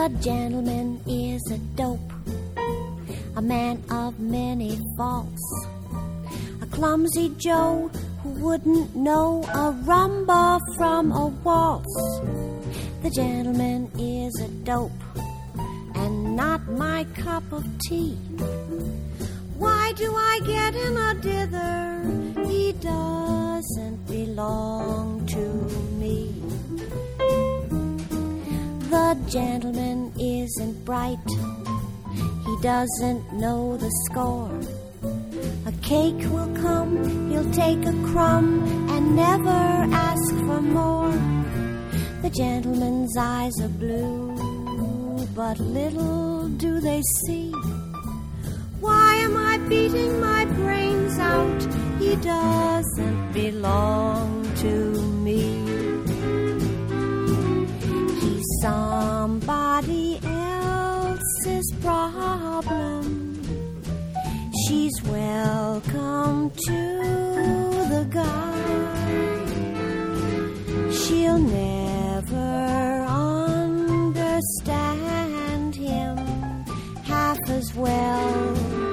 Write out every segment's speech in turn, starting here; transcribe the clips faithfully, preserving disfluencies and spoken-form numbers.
The gentleman is a dope, a man of many faults, a clumsy Joe who wouldn't know a rumba from a waltz. The gentleman is a dope and not my cup of tea. Why do I get in a dither? He doesn't belong to me. The gentleman isn't bright, he doesn't know the score. A cake will come, he'll take a crumb and never ask for more. The gentleman's eyes are blue, but little do they see. Why am I beating my brains out? He doesn't belong to me. He's somebody else's problem. She's welcome to the guy. She'll never understand him half as well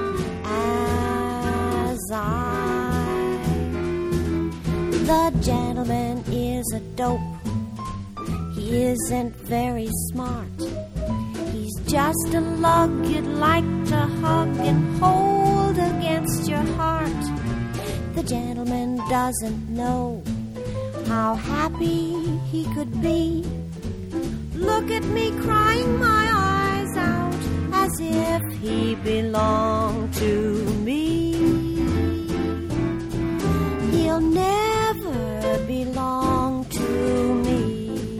as I. The gentleman is a dope. He isn't very smart. He's just a lug you'd like to hug and hold against your heart. The gentleman doesn't know how happy he could be. Look at me crying my eyes out as if he belonged to me. He'll never belong to me.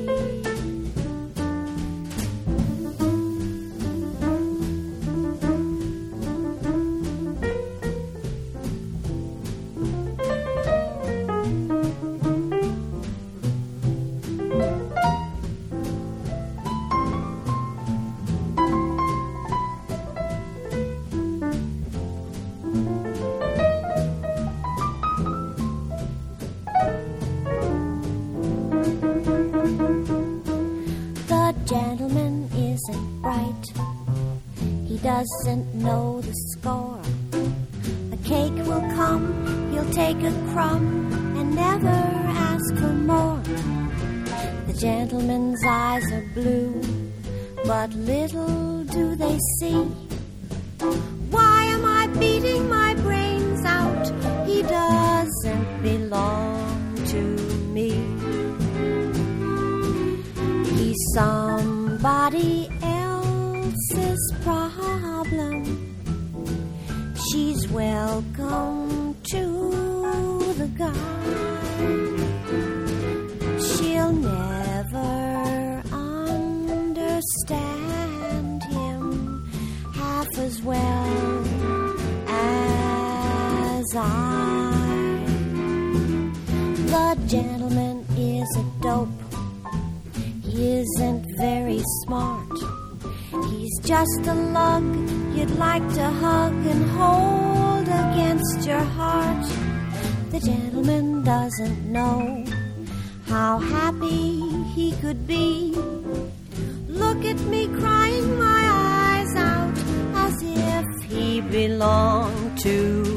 Gentleman isn't bright, he doesn't know the score. A cake will come, he'll take a crumb and never ask for more. The gentleman's eyes are blue, but little do they see. Why am I beating my brains out? He doesn't belong to me. He's somebody else's problem. She's welcome to the guy. She'll never understand him half as well as I. The gentleman is a dope. He isn't very smart. He's just a lug you'd like to hug and hold against your heart. The gentleman doesn't know how happy he could be. Look at me crying my eyes out as if he belonged to